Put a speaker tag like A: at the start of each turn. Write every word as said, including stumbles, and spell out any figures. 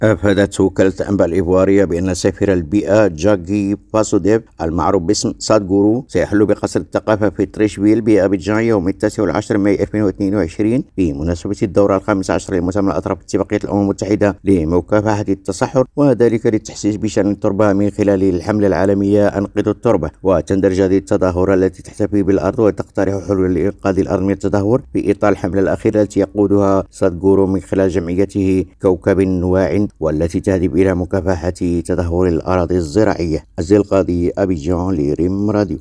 A: أفادت وكالة الأنباء الإيفوارية بأن سفير البيئة جاكي باسوديف المعروف باسم سادغورو سيحل بقصر الثقافة في تريشفيل بأبيجان يوم التاسع والعشر ماي ألفين واثنين وعشرين بمناسبة الدورة الخامسة عشر لمؤتمر الأطراف اتفاقية الأمم المتحدة لمكافحة التصحر، وذلك للتحسيس بشأن التربة من خلال الحملة العالمية أنقذوا التربة. وتندرج هذه التظاهرة التي تحتفي بالأرض وتقترح حلول لإنقاذ الأرض من التدهور في إطار الحملة الأخيرة التي يقودها سادغورو من خلال جمعيته كوكب واع، والتي تهدف إلى مكافحة تدهور الأراضي الزراعية. عزيز القاضي، أبيجان، لريم راديو.